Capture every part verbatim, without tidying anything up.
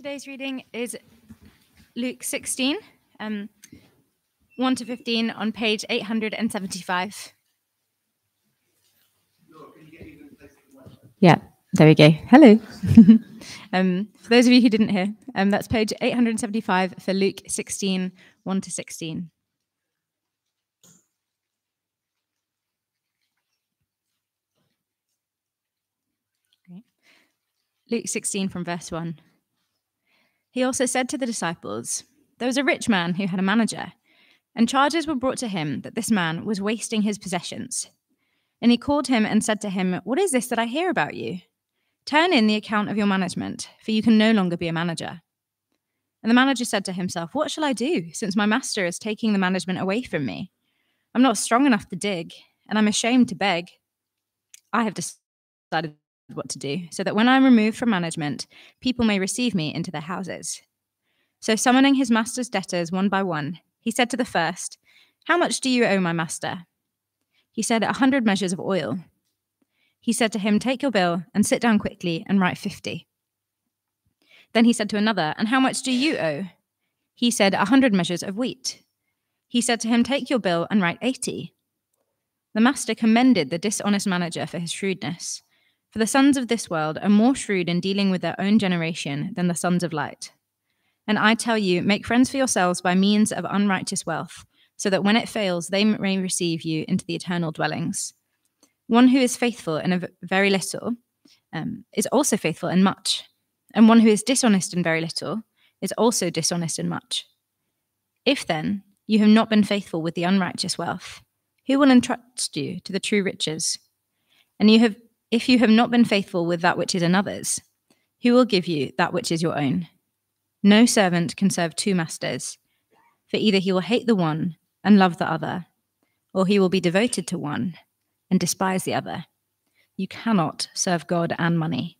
Today's reading is Luke sixteen, um, one to fifteen on page eight hundred seventy-five. Yeah, there we go. Hello. um, for those of you who didn't hear, um, that's page eight hundred seventy-five for Luke sixteen, one to sixteen. Okay. Luke sixteen from verse one. He also said to the disciples, "There was a rich man who had a manager, and charges were brought to him that this man was wasting his possessions. And he called him and said to him, 'What is this that I hear about you? Turn in the account of your management, for you can no longer be a manager.' And the manager said to himself, 'What shall I do, since my master is taking the management away from me? I'm not strong enough to dig, and I'm ashamed to beg. I have decided what to do, so that when I'm removed from management, people may receive me into their houses.' So summoning his master's debtors one by one, he said to the first, 'How much do you owe my master?' He said, a hundred measures of oil. He said to him, 'Take your bill and sit down quickly and write fifty.' Then he said to another, 'And how much do you owe?' He said, a hundred measures of wheat. He said to him, 'Take your bill and write eighty.' The master commended the dishonest manager for his shrewdness. For the sons of this world are more shrewd in dealing with their own generation than the sons of light. And I tell you, make friends for yourselves by means of unrighteous wealth, so that when it fails, they may receive you into the eternal dwellings. One who is faithful in a very little um, is also faithful in much, and one who is dishonest in very little is also dishonest in much. If then you have not been faithful with the unrighteous wealth, who will entrust you to the true riches? And you have, if you have not been faithful with that which is another's, who will give you that which is your own? No servant can serve two masters, for either he will hate the one and love the other, or he will be devoted to one and despise the other. You cannot serve God and money."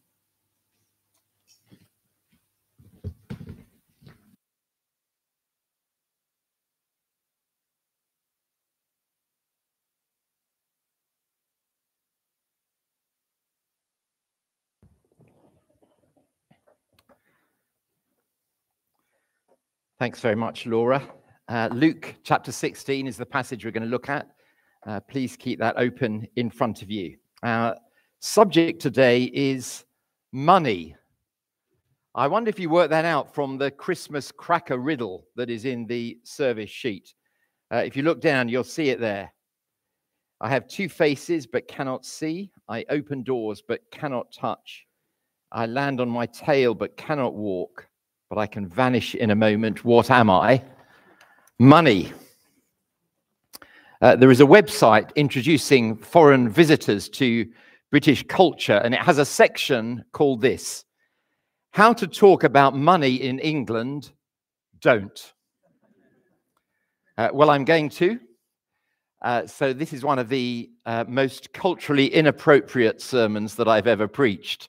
Thanks very much, Laura. Uh, Luke chapter sixteen is the passage we're going to look at. Uh, please keep that open in front of you. Our subject today is money. I wonder if you worked that out from the Christmas cracker riddle that is in the service sheet. Uh, if you look down, you'll see it there. I have two faces but cannot see. I open doors but cannot touch. I land on my tail but cannot walk. But I can vanish in a moment. What am I? Money. Uh, there is a website introducing foreign visitors to British culture, and it has a section called this: How to talk about money in England, don't. Uh, well, I'm going to. Uh, so this is one of the uh, most culturally inappropriate sermons that I've ever preached.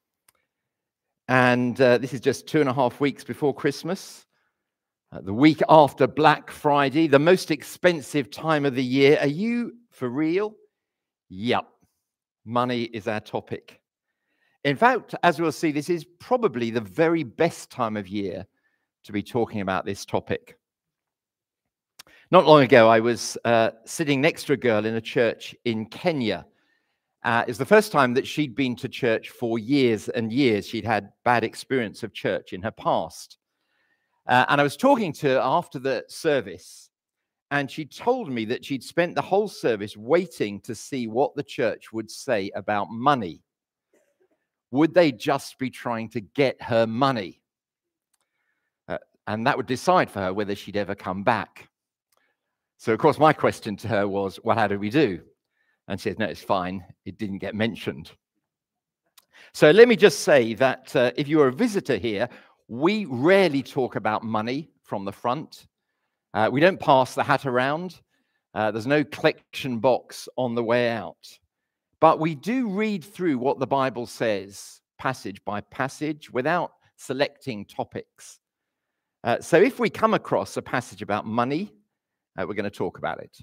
And uh, this is just two and a half weeks before Christmas, uh, the week after Black Friday, the most expensive time of the year. Are you for real? Yep. Money is our topic. In fact, as we'll see, this is probably the very best time of year to be talking about this topic. Not long ago, I was uh, sitting next to a girl in a church in Kenya. Uh, it was the first time that she'd been to church for years and years. She'd had bad experience of church in her past. Uh, and I was talking to her after the service, and she told me that she'd spent the whole service waiting to see what the church would say about money. Would they just be trying to get her money? Uh, and that would decide for her whether she'd ever come back. So, of course, my question to her was, well, how do we do? And she said, no, it's fine. It didn't get mentioned. So let me just say that uh, if you're a visitor here, we rarely talk about money from the front. Uh, we don't pass the hat around. Uh, there's no collection box on the way out. But we do read through what the Bible says, passage by passage, without selecting topics. Uh, so if we come across a passage about money, uh, we're going to talk about it.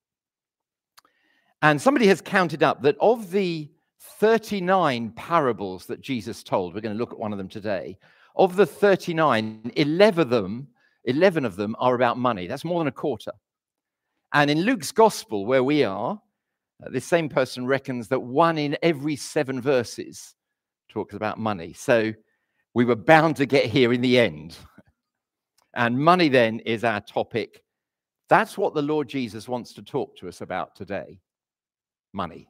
And somebody has counted up that of the thirty-nine parables that Jesus told, we're going to look at one of them today, Of the thirty-nine, eleven of them, eleven of them are about money. That's more than a quarter. And in Luke's gospel, where we are, uh, this same person reckons that one in every seven verses talks about money. So we were bound to get here in the end. And money then is our topic. That's what the Lord Jesus wants to talk to us about today. Money.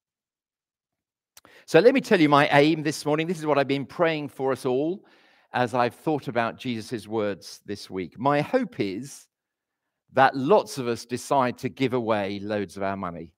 So let me tell you my aim this morning. This is what I've been praying for us all as I've thought about Jesus' words this week. My hope is that lots of us decide to give away loads of our money.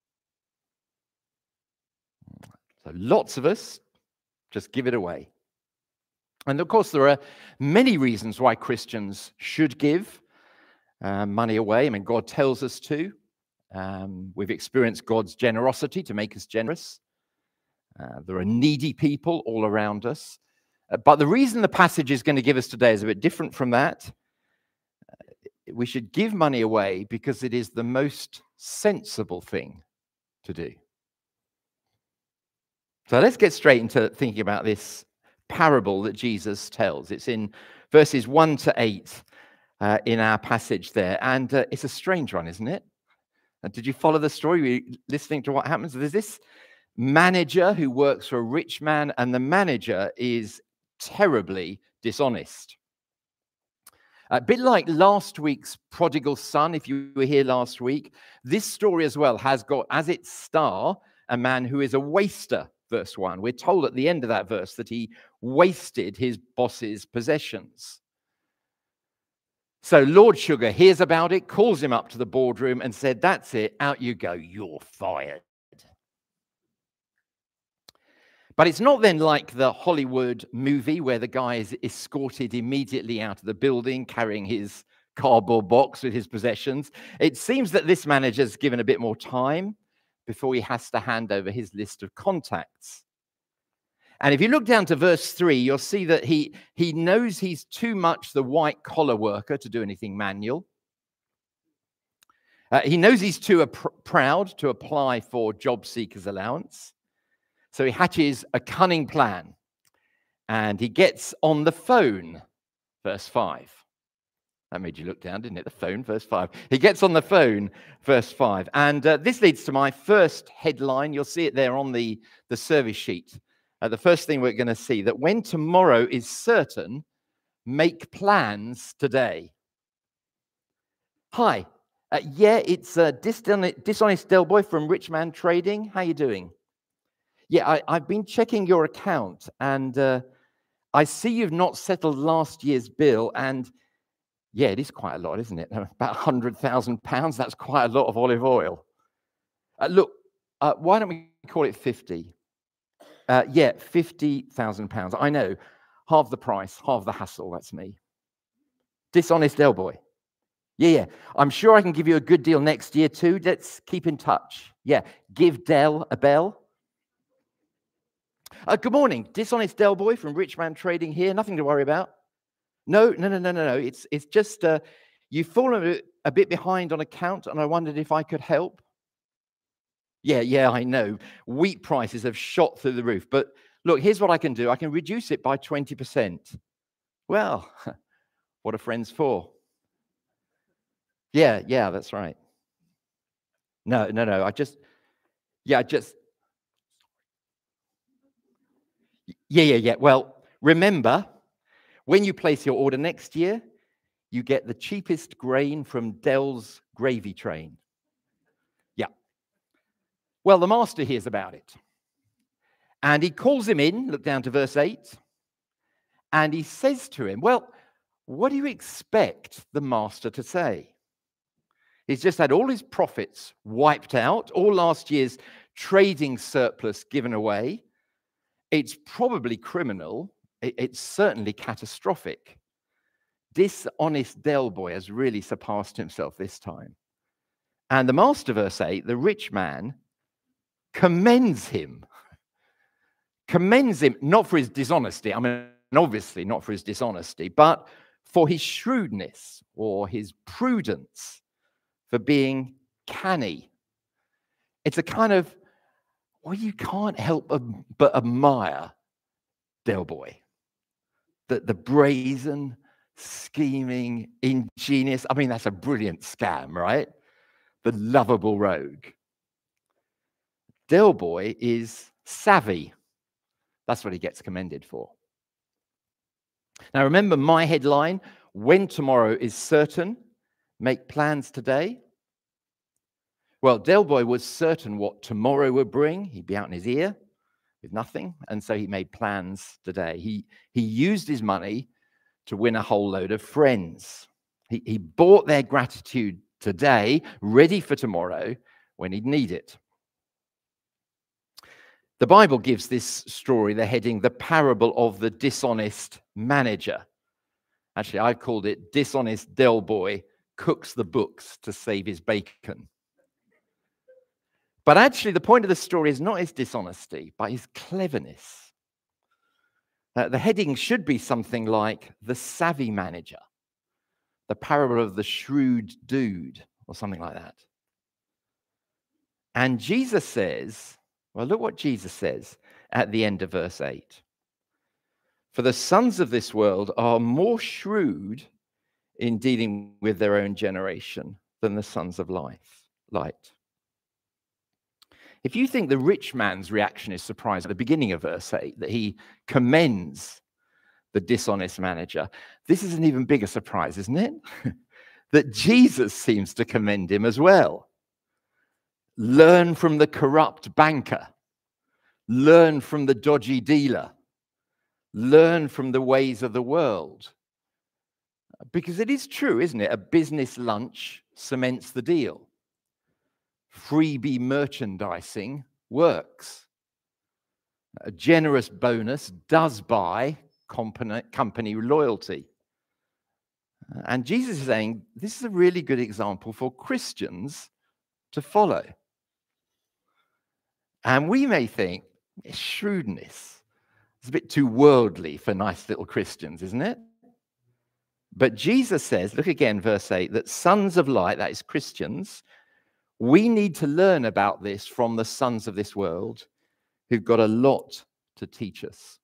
So lots of us just give it away. And of course, there are many reasons why Christians should give uh, money away. I mean, God tells us to. Um, we've experienced God's generosity to make us generous. Uh, there are needy people all around us. Uh, but the reason the passage is going to give us today is a bit different from that. Uh, we should give money away because it is the most sensible thing to do. So let's get straight into thinking about this parable that Jesus tells. It's in verses one to eight uh, in our passage there. And uh, it's a strange one, isn't it? Uh, did you follow the story? Were you listening to what happens? There's this manager who works for a rich man, and the manager is terribly dishonest. A bit like last week's prodigal son, if you were here last week, this story as well has got as its star a man who is a waster. Verse one, we're told at the end of that verse that he wasted his boss's possessions. So Lord Sugar hears about it, calls him up to the boardroom and said, that's it, out you go, you're fired. But it's not then like the Hollywood movie where the guy is escorted immediately out of the building carrying his cardboard box with his possessions. It seems that this manager's given a bit more time before he has to hand over his list of contacts. And if you look down to verse three, you'll see that he, he knows he's too much the white-collar worker to do anything manual. Uh, he knows he's too pr- proud to apply for job seekers allowance. So he hatches a cunning plan. And he gets on the phone, verse five. That made you look down, didn't it? The phone, verse five. He gets on the phone, verse five. And uh, this leads to my first headline. You'll see it there on the, the service sheet. Uh, the first thing we're going to see, that when tomorrow is certain, make plans today. Hi. Uh, yeah, it's uh, Dishonest, Dishonest Del Boy from Rich Man Trading. How you doing? Yeah, I, I've been checking your account, and uh, I see you've not settled last year's bill, and yeah, it is quite a lot, isn't it? About one hundred thousand pounds. That's quite a lot of olive oil. Uh, look, uh, why don't we call it fifty? Uh, yeah, fifty thousand pounds. I know. Half the price, half the hassle. That's me. Dishonest Del Boy. Yeah, yeah. I'm sure I can give you a good deal next year too. Let's keep in touch. Yeah, give Del a bell. Uh, good morning. Dishonest Del Boy from Rich Man Trading here. Nothing to worry about. No, no, no, no, no, no. It's it's just uh, you've fallen a bit, a bit behind on account, and I wondered if I could help. Yeah, yeah, I know. Wheat prices have shot through the roof. But look, here's what I can do. I can reduce it by twenty percent. Well, what are friends for? Yeah, yeah, that's right. No, no, no. I just, yeah, I just, yeah, yeah, yeah. Well, remember, when you place your order next year, you get the cheapest grain from Dell's gravy train. Yeah. Well, the master hears about it. And he calls him in, look down to verse eight, and he says to him, well, what do you expect the master to say? He's just had all his profits wiped out, all last year's trading surplus given away. It's probably criminal. It's certainly catastrophic. Dishonest Del Boy has really surpassed himself this time. And the master, verse eight, the rich man commends him. Commends him, not for his dishonesty. I mean, obviously not for his dishonesty, but for his shrewdness or his prudence, for being canny. It's a kind of, well, you can't help but admire Del Boy. The, the brazen, scheming, ingenious. I mean, that's a brilliant scam, right? The lovable rogue. Del Boy is savvy. That's what he gets commended for. Now, remember my headline, when tomorrow is certain, make plans today. Well, Del Boy was certain what tomorrow would bring. He'd be out in his ear with nothing, and so he made plans today. He, he used his money to win a whole load of friends. He, he bought their gratitude today, ready for tomorrow when he'd need it. The Bible gives this story the heading, The Parable of the Dishonest Manager. Actually, I called it Dishonest Del Boy Cooks the Books to Save His Bacon. But actually, the point of the story is not his dishonesty, but his cleverness. Uh, the heading should be something like The Savvy Manager, The Parable of the Shrewd Dude, or something like that. And Jesus says, well, look what Jesus says at the end of verse eight. For the sons of this world are more shrewd in dealing with their own generation than the sons of life, light. If you think the rich man's reaction is surprising at the beginning of verse eight, that he commends the dishonest manager, this is an even bigger surprise, isn't it? That Jesus seems to commend him as well. Learn from the corrupt banker. Learn from the dodgy dealer. Learn from the ways of the world. Because it is true, isn't it? A business lunch cements the deal. Freebie merchandising works. A generous bonus does buy company, company loyalty. And Jesus is saying this is a really good example for Christians to follow. And we may think, shrewdness is a bit too worldly for nice little Christians, isn't it? But Jesus says, look again, verse eight, that sons of light, that is Christians, we need to learn about this from the sons of this world who've got a lot to teach us.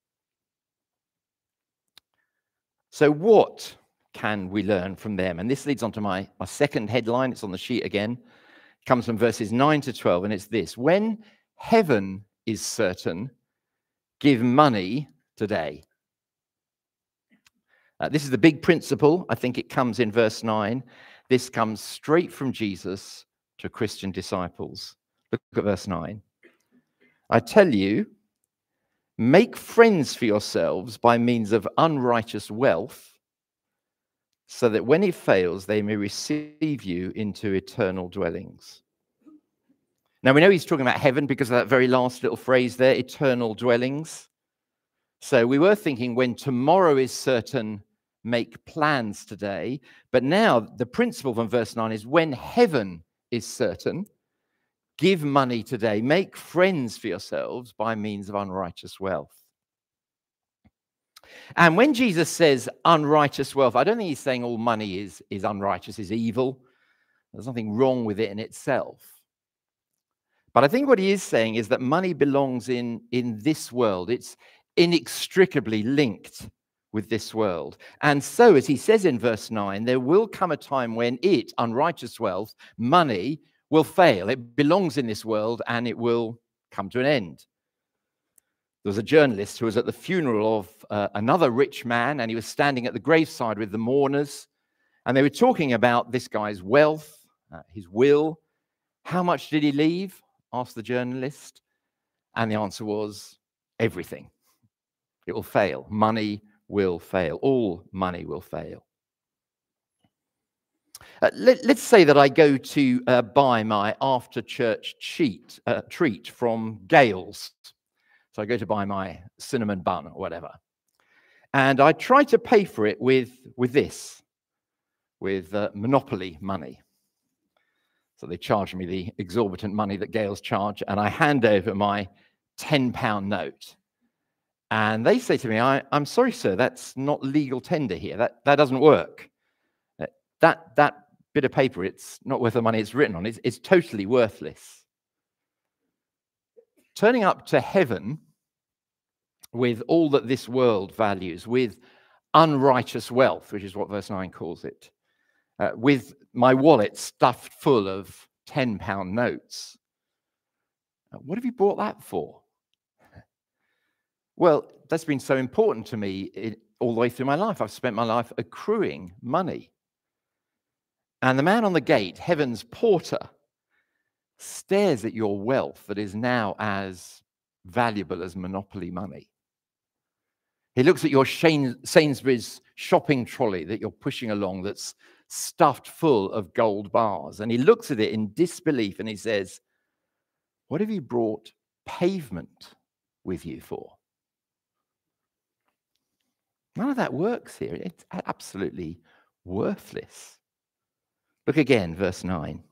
So what can we learn from them? And this leads on to my, my second headline. It's on the sheet again. It comes from verses nine to twelve, and it's this. When heaven is certain, give money today. Uh, this is the big principle. I think it comes in verse nine. This comes straight from Jesus to Christian disciples. Look at verse nine. I tell you, make friends for yourselves by means of unrighteous wealth, so that when it fails, they may receive you into eternal dwellings. Now, we know he's talking about heaven because of that very last little phrase there, eternal dwellings. So we were thinking when tomorrow is certain, make plans today. But now the principle from verse nine is when heaven is certain, give money today, make friends for yourselves by means of unrighteous wealth. And when Jesus says unrighteous wealth, I don't think he's saying all money is, is unrighteous, is evil. There's nothing wrong with it in itself. But I think what he is saying is that money belongs in, in this world. It's inextricably linked with this world. And so, as he says in verse nine, there will come a time when it, unrighteous wealth, money, will fail. It belongs in this world and it will come to an end. There was a journalist who was at the funeral of uh, another rich man, and he was standing at the graveside with the mourners, and they were talking about this guy's wealth, uh, his will. How much did he leave? Asked the journalist. And the answer was everything. It will fail. Money will fail. All money will fail. Uh, let, let's say that I go to uh, buy my after-church cheat, uh, treat from Gales. So I go to buy my cinnamon bun or whatever. And I try to pay for it with, with this, with uh, Monopoly money. So they charge me the exorbitant money that Gales charge, and I hand over my ten pound note. And they say to me, I, I'm sorry, sir, that's not legal tender here. That, that doesn't work. That, that bit of paper, it's not worth the money it's written on. It's, it's totally worthless. Turning up to heaven with all that this world values, with unrighteous wealth, which is what verse nine calls it, uh, with my wallet stuffed full of ten pound notes. Uh, what have you bought that for? Well, that's been so important to me it, all the way through my life. I've spent my life accruing money. And the man on the gate, heaven's porter, stares at your wealth that is now as valuable as monopoly money. He looks at your Sainsbury's shopping trolley that you're pushing along that's stuffed full of gold bars. And he looks at it in disbelief and he says, what have you brought pavement with you for? None of that works here. It's absolutely worthless. Look again, verse nine.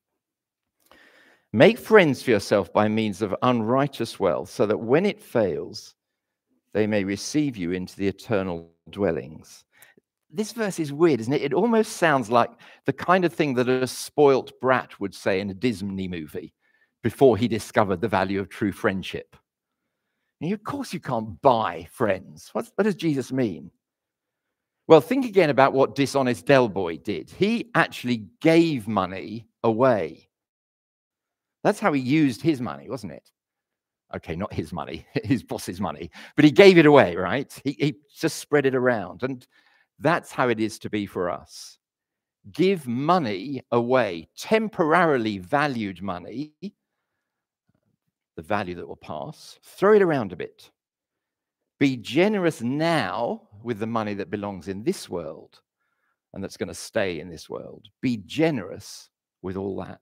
Make friends for yourself by means of unrighteous wealth, so that when it fails, they may receive you into the eternal dwellings. This verse is weird, isn't it? It almost sounds like the kind of thing that a spoilt brat would say in a Disney movie before he discovered the value of true friendship. And of course you can't buy friends. What, what does Jesus mean? Well, think again about what dishonest Del Boy did. He actually gave money away. That's how he used his money, wasn't it? Okay, not his money, his boss's money, but he gave it away, right? He, he just spread it around. And that's how it is to be for us. Give money away, temporarily valued money, the value that will pass, throw it around a bit. Be generous now with the money that belongs in this world and that's going to stay in this world. Be generous with all that.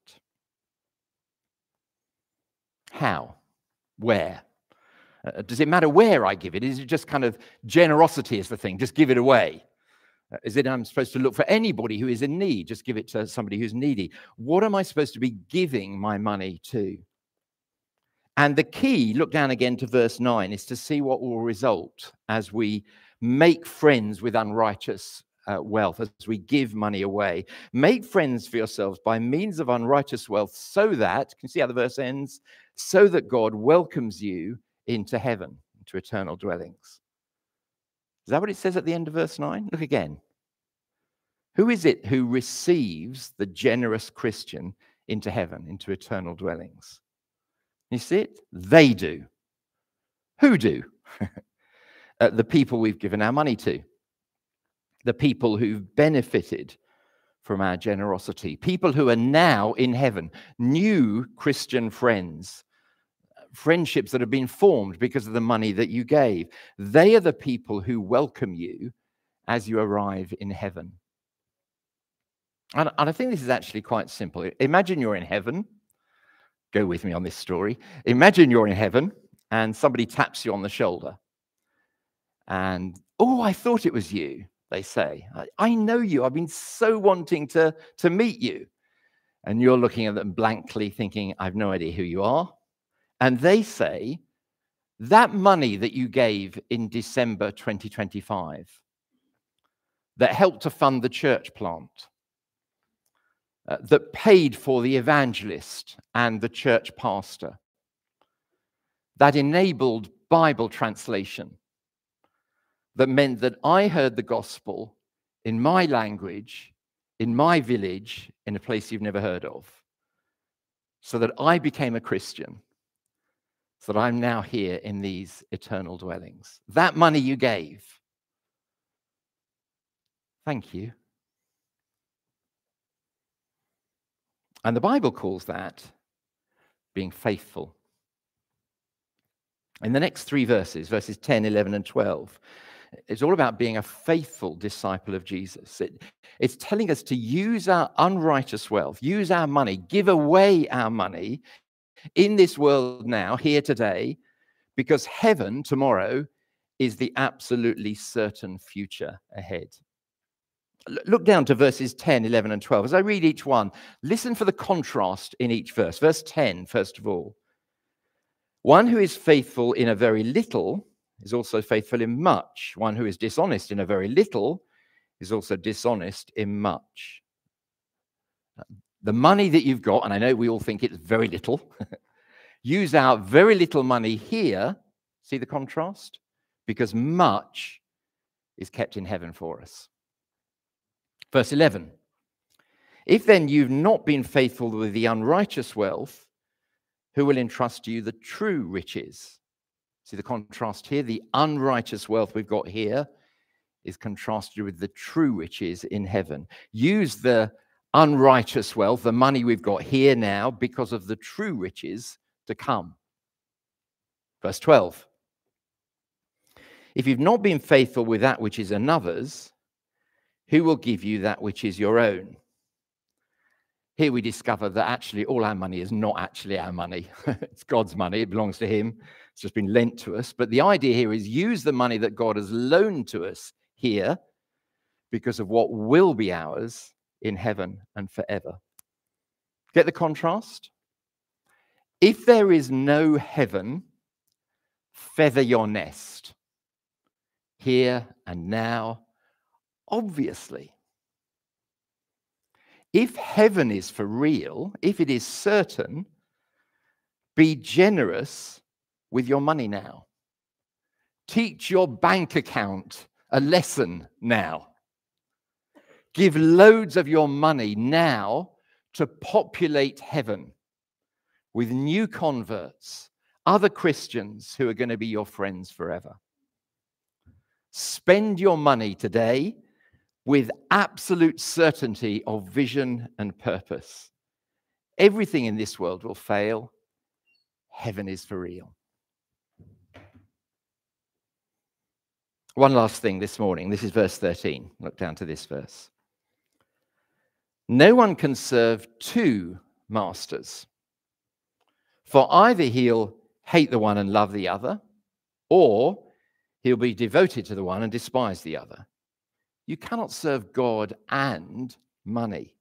How? Where? Uh, does it matter where I give it? Is it just kind of generosity is the thing? Just give it away? Uh, is it I'm supposed to look for anybody who is in need? Just give it to somebody who's needy? What am I supposed to be giving my money to? And the key, look down again to verse nine, is to see what will result as we make friends with unrighteous uh, wealth, as we give money away. Make friends for yourselves by means of unrighteous wealth, so that, can you see how the verse ends? So that God welcomes you into heaven, into eternal dwellings. Is that what it says at the end of verse nine? Look again. Who is it who receives the generous Christian into heaven, into eternal dwellings? You see it? They do. Who do? uh, the people we've given our money to. The people who've benefited from our generosity. People who are now in heaven. New Christian friends. Friendships that have been formed because of the money that you gave. They are the people who welcome you as you arrive in heaven. And, and I think this is actually quite simple. Imagine you're in heaven. Go with me on this story. Imagine you're in heaven and somebody taps you on the shoulder. And, oh, I thought it was you, they say. I, I know you. I've been so wanting to, to meet you. And you're looking at them blankly thinking, I've no idea who you are. And they say, that money that you gave in December twenty twenty-five that helped to fund the church plant, Uh, that paid for the evangelist and the church pastor, that enabled Bible translation, that meant that I heard the gospel in my language, in my village, in a place you've never heard of, so that I became a Christian, so that I'm now here in these eternal dwellings. That money you gave, thank you. And the Bible calls that being faithful. In the next three verses, verses ten, eleven, and twelve, it's all about being a faithful disciple of Jesus. It, it's telling us to use our unrighteous wealth, use our money, give away our money in this world now, here today, because heaven tomorrow is the absolutely certain future ahead. Look down to verses ten, eleven, and twelve. As I read each one, listen for the contrast in each verse. Verse ten, first of all. One who is faithful in a very little is also faithful in much. One who is dishonest in a very little is also dishonest in much. The money that you've got, and I know we all think it's very little, use our very little money here. See the contrast? Because much is kept in heaven for us. Verse eleven. If then you've not been faithful with the unrighteous wealth, who will entrust you the true riches? See the contrast here? The unrighteous wealth we've got here is contrasted with the true riches in heaven. Use the unrighteous wealth, the money we've got here now, because of the true riches to come. Verse twelve. If you've not been faithful with that which is another's, who will give you that which is your own? Here we discover that actually all our money is not actually our money. It's God's money. It belongs to him. It's just been lent to us. But the idea here is use the money that God has loaned to us here because of what will be ours in heaven and forever. Get the contrast? If there is no heaven, feather your nest. Here and now, obviously. If heaven is for real, if it is certain, be generous with your money now. Teach your bank account a lesson now. Give loads of your money now to populate heaven with new converts, other Christians who are going to be your friends forever. Spend your money today with absolute certainty of vision and purpose. Everything in this world will fail. Heaven is for real. One last thing this morning. This is verse thirteen. Look down to this verse. No one can serve two masters, for either he'll hate the one and love the other, or he'll be devoted to the one and despise the other. You cannot serve God and money.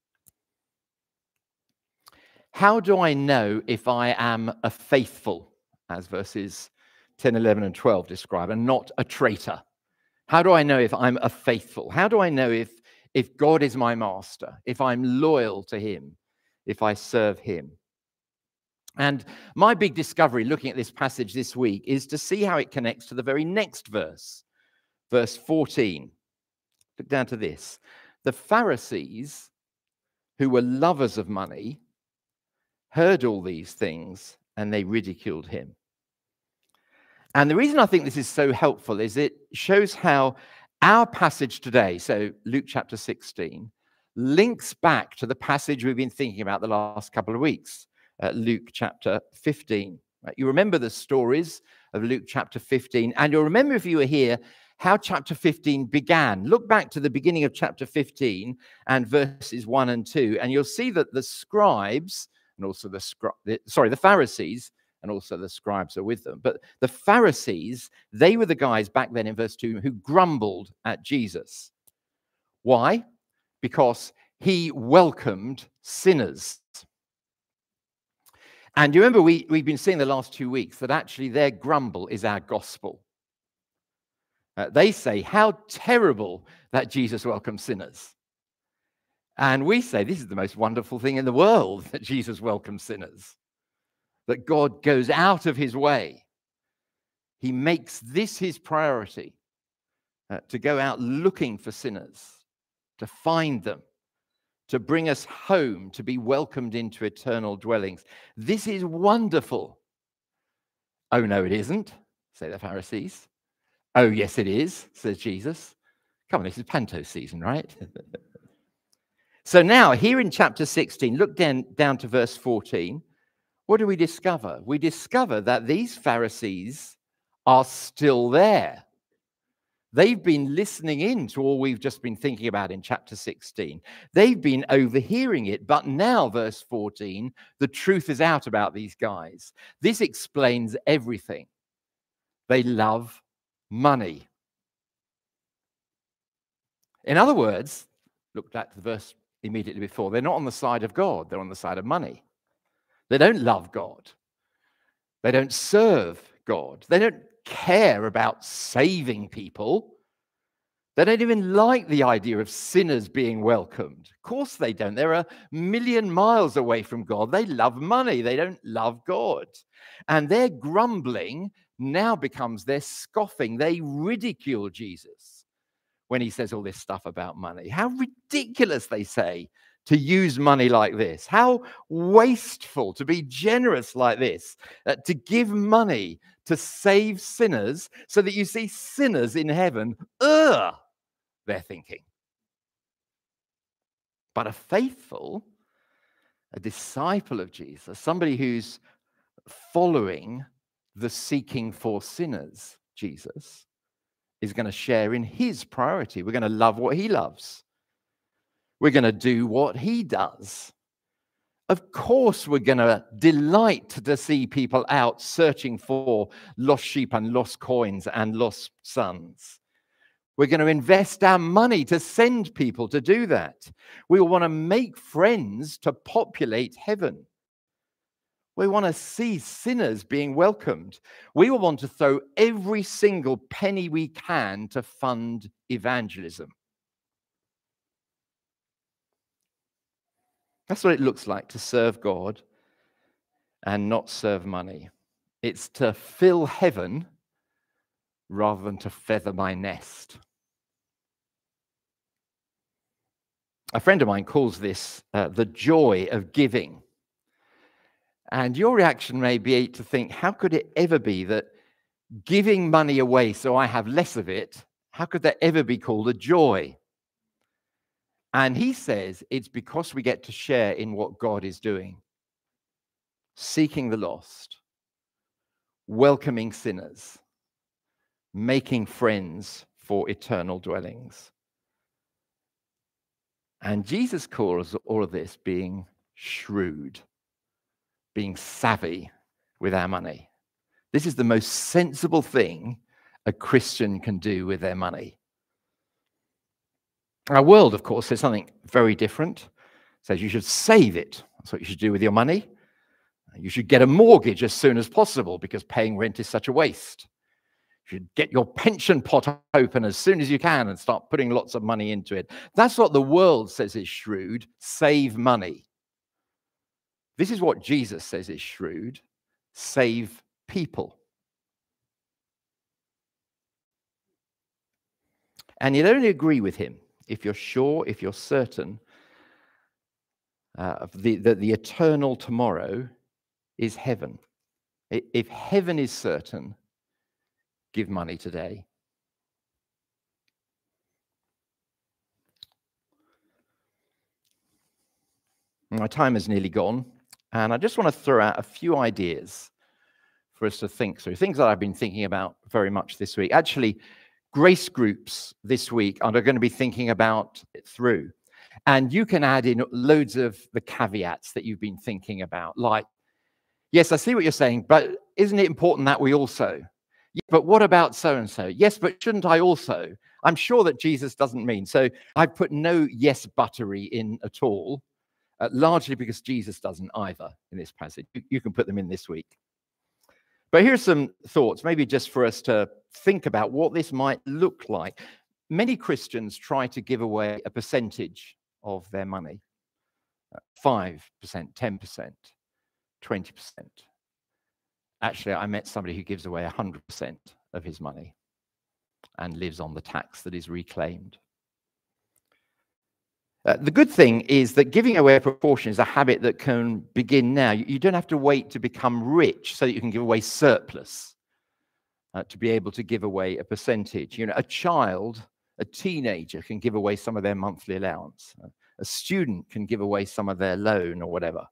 How do I know if I am a faithful, as verses ten, eleven, and twelve describe, and not a traitor? How do I know if I'm a faithful? How do I know if, if God is my master, if I'm loyal to him, if I serve him? And my big discovery looking at this passage this week is to see how it connects to the very next verse, verse fourteen. Look down to this. The Pharisees, who were lovers of money, heard all these things and they ridiculed him. And the reason I think this is so helpful is it shows how our passage today, so Luke chapter sixteen, links back to the passage we've been thinking about the last couple of weeks, uh, Luke chapter fifteen. Right? You remember the stories of Luke chapter fifteen, and you'll remember if you were here how chapter fifteen began. Look back to the beginning of chapter fifteen and verses one and two, and you'll see that the scribes and also the, scri- the sorry, the Pharisees and also the scribes are with them. But the Pharisees, they were the guys back then in verse two who grumbled at Jesus. Why? Because he welcomed sinners. And you remember we, we've been seeing the last two weeks that actually their grumble is our gospel. Uh, they say, how terrible that Jesus welcomes sinners. And we say, this is the most wonderful thing in the world, that Jesus welcomes sinners. That God goes out of his way. He makes this his priority, uh, to go out looking for sinners, to find them, to bring us home, to be welcomed into eternal dwellings. This is wonderful. Oh, no, it isn't, say the Pharisees. Oh, yes, it is, says Jesus. Come on, this is Panto season, right? So now, here in chapter sixteen, look down, down to verse fourteen. What do we discover? We discover that these Pharisees are still there. They've been listening in to all we've just been thinking about in chapter sixteen. They've been overhearing it, but now, verse fourteen, the truth is out about these guys. This explains everything. They love money. In other words, look back to the verse immediately before. They're not on the side of God. They're on the side of money. They don't love God. They don't serve God. They don't care about saving people. They don't even like the idea of sinners being welcomed. Of course they don't. They're a million miles away from God. They love money. They don't love God. And their grumbling now becomes their scoffing. They ridicule Jesus. when he says all this stuff about money. How ridiculous, they say, to use money like this. How wasteful to be generous like this, uh, to give money to save sinners so that you see sinners in heaven. Ugh, they're thinking. But a faithful, a disciple of Jesus, somebody who's following the seeking for sinners, Jesus, is going to share in his priority. We're going to love what he loves. We're going to do what he does. Of course, we're going to delight to see people out searching for lost sheep and lost coins and lost sons. We're going to invest our money to send people to do that. We want to make friends to populate heaven. We want to see sinners being welcomed. We will want to throw every single penny we can to fund evangelism. That's what it looks like to serve God and not serve money. It's to fill heaven rather than to feather my nest. A friend of mine calls this uh, the joy of giving. And your reaction may be to think, how could it ever be that giving money away so I have less of it, how could that ever be called a joy? And he says it's because we get to share in what God is doing, seeking the lost, welcoming sinners, making friends for eternal dwellings. And Jesus calls all of this being shrewd, being savvy with our money. This is the most sensible thing a Christian can do with their money. Our world, of course, says something very different. It says you should save it. That's what you should do with your money. You should get a mortgage as soon as possible because paying rent is such a waste. You should get your pension pot open as soon as you can and start putting lots of money into it. That's what the world says is shrewd. Save money. This is what Jesus says is shrewd. Save people. And you'd only agree with him if you're sure, if you're certain uh, of the, the, the eternal tomorrow is heaven. If heaven is certain, give money today. My time is nearly gone, and I just want to throw out a few ideas for us to think through, things that I've been thinking about very much this week. Actually, grace groups this week are going to be thinking about it through. And you can add in loads of the caveats that you've been thinking about, like, yes, I see what you're saying, but isn't it important that we also? Yeah, but what about so-and-so? Yes, but shouldn't I also? I'm sure that Jesus doesn't mean. So I've put no yes buttery in at all, uh, largely because Jesus doesn't either in this passage. You, you can put them in this week. But here's some thoughts, maybe just for us to think about what this might look like. Many Christians try to give away a percentage of their money, five percent, ten percent, twenty percent. Actually, I met somebody who gives away one hundred percent of his money and lives on the tax that is reclaimed. Uh, the good thing is that giving away a proportion is a habit that can begin now. You, you don't have to wait to become rich so that you can give away surplus uh, to be able to give away a percentage. You know, a child, a teenager can give away some of their monthly allowance. Uh, a student can give away some of their loan or whatever.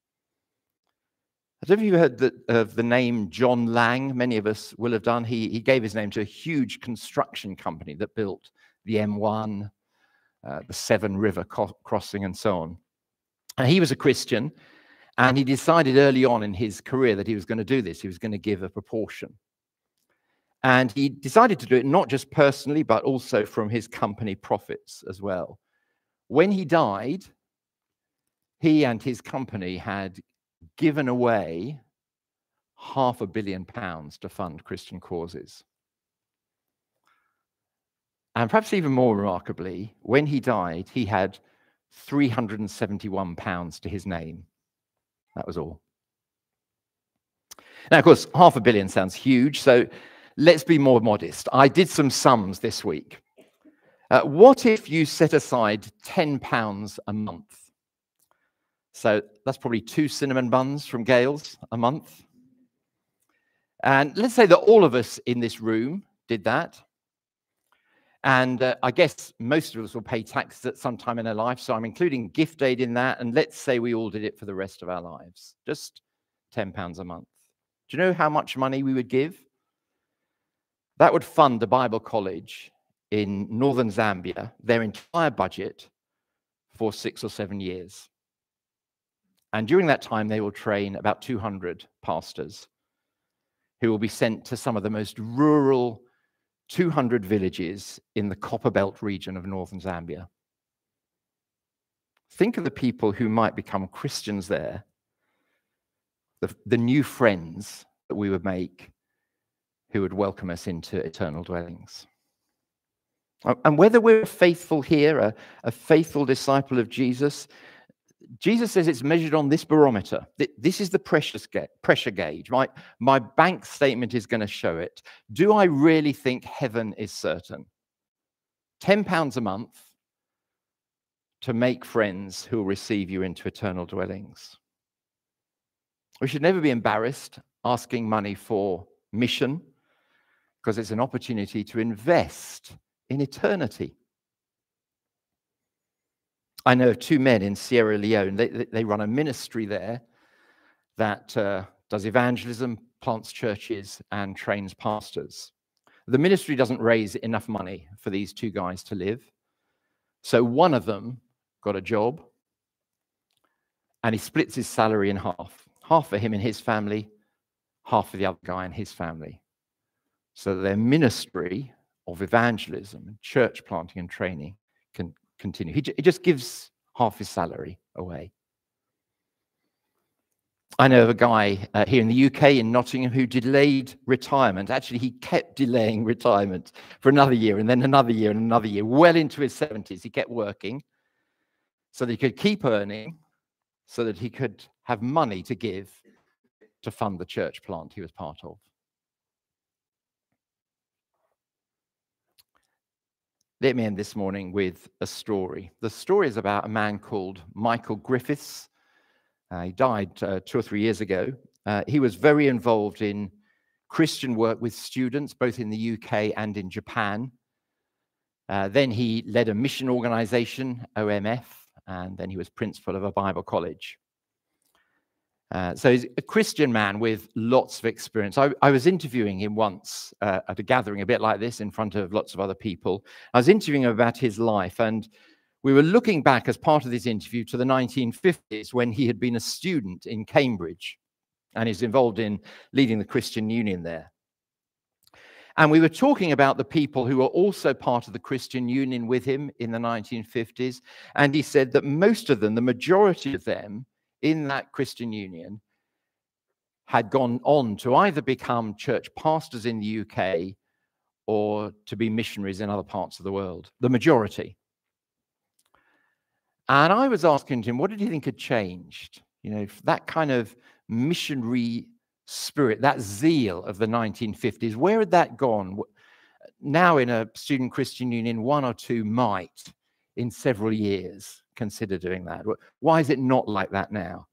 Have you heard the, of the name John Lang? Many of us will have done. He, he gave his name to a huge construction company that built the M one, uh, the Severn River co- crossing, and so on. And he was a Christian, and he decided early on in his career that he was going to do this. He was going to give a proportion. And he decided to do it not just personally, but also from his company profits as well. When he died, he and his company had given away half a billion pounds to fund Christian causes. And perhaps even more remarkably, when he died, he had three hundred seventy-one pounds to his name. That was all. Now, of course, half a billion sounds huge, so let's be more modest. I did some sums this week. Uh, what if you set aside ten pounds a month? So that's probably two cinnamon buns from Gales a month. And let's say that all of us in this room did that. And uh, I guess most of us will pay taxes at some time in our life. So I'm including gift aid in that. And let's say we all did it for the rest of our lives. Just ten pounds a month. Do you know how much money we would give? That would fund a Bible college in northern Zambia, their entire budget for six or seven years. And during that time, they will train about two hundred pastors who will be sent to some of the most rural two hundred villages in the Copperbelt region of northern Zambia. Think of the people who might become Christians there, the, the new friends that we would make who would welcome us into eternal dwellings. And whether we're faithful here, a, a faithful disciple of Jesus, Jesus says it's measured on this barometer. This is the precious ga- pressure gauge. My, my bank statement is going to show it. Do I really think heaven is certain? ten pounds a month to make friends who will receive you into eternal dwellings. We should never be embarrassed asking money for mission, because it's an opportunity to invest in eternity. I know of two men in Sierra Leone. They, they run a ministry there that uh, does evangelism, plants churches, and trains pastors. The ministry doesn't raise enough money for these two guys to live. So one of them got a job, and he splits his salary in half. Half for him and his family, half for the other guy and his family. So their ministry of evangelism and church planting and training can continue. He, he just gives half his salary away. I know of a guy uh, here in the U K, in Nottingham, who delayed retirement. Actually, he kept delaying retirement for another year and then another year and another year, well into his seventies. He kept working so that he could keep earning, so that he could have money to give to fund the church plant he was part of. Let me end this morning with a story. The story is about a man called Michael Griffiths. Uh, he died uh, two or three years ago. Uh, he was very involved in Christian work with students, both in the U K and in Japan. Uh, then he led a mission organization, O M F, and then he was principal of a Bible college. Uh, so he's a Christian man with lots of experience. I, I was interviewing him once uh, at a gathering a bit like this in front of lots of other people. I was interviewing him about his life, and we were looking back as part of this interview to the nineteen fifties when he had been a student in Cambridge and is involved in leading the Christian Union there. And we were talking about the people who were also part of the Christian Union with him in the nineteen fifties. And he said that most of them, the majority of them in that Christian Union, had gone on to either become church pastors in the U K or to be missionaries in other parts of the world, the majority. And I was asking him, what did he think had changed? You know, that kind of missionary spirit, that zeal of the nineteen fifties, where had that gone? Now in a student Christian union, one or two might, in several years, consider doing that. Why is it not like that now?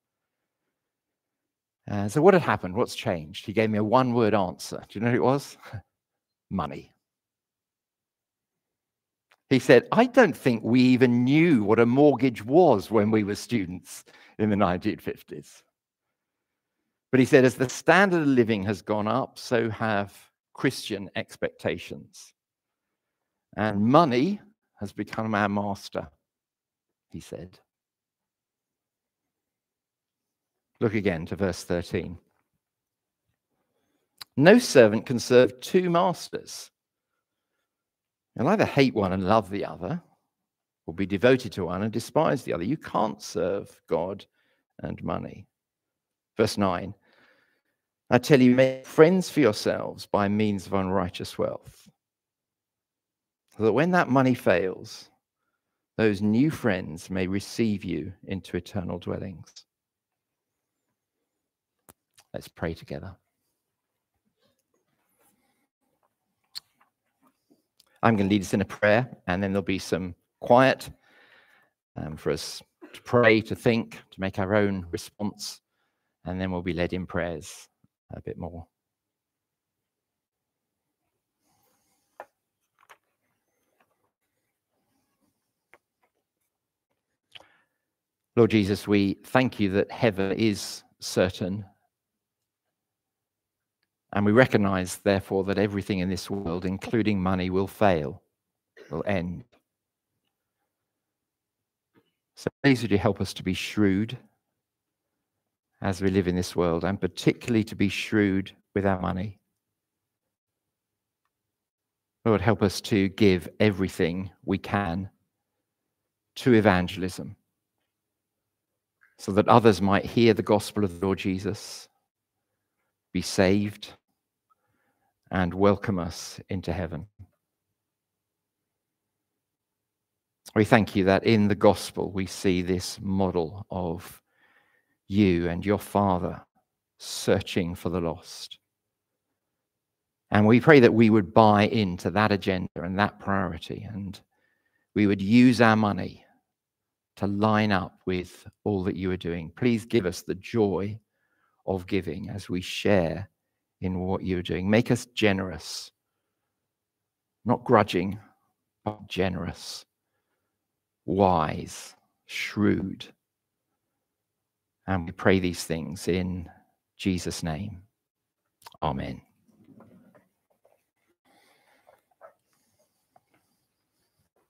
Uh, so what had happened? What's changed? He gave me a one-word answer. Do you know who it was? Money. He said, I don't think we even knew what a mortgage was when we were students in the nineteen fifties. But he said, as the standard of living has gone up, so have Christian expectations. And money has become our master, he said. Look again to verse thirteen. No servant can serve two masters. You'll either hate one and love the other, or be devoted to one and despise the other. You can't serve God and money. Verse nine. I tell you, make friends for yourselves by means of unrighteous wealth, so that when that money fails, those new friends may receive you into eternal dwellings. Let's pray together. I'm going to lead us in a prayer, and then there'll be some quiet um, for us to pray, to think, to make our own response, and then we'll be led in prayers a bit more. Lord Jesus, we thank you that heaven is certain, and we recognize, therefore, that everything in this world, including money, will fail, will end. So please would you help us to be shrewd as we live in this world, and particularly to be shrewd with our money. Lord, help us to give everything we can to evangelism, so that others might hear the gospel of the Lord Jesus, be saved, and welcome us into heaven. We thank you that in the gospel we see this model of you and your Father searching for the lost. And we pray that we would buy into that agenda and that priority, and we would use our money to line up with all that you are doing. Please give us the joy of giving as we share in what you are doing. Make us generous, not grudging, but generous, wise, shrewd. And we pray these things in Jesus' name. Amen.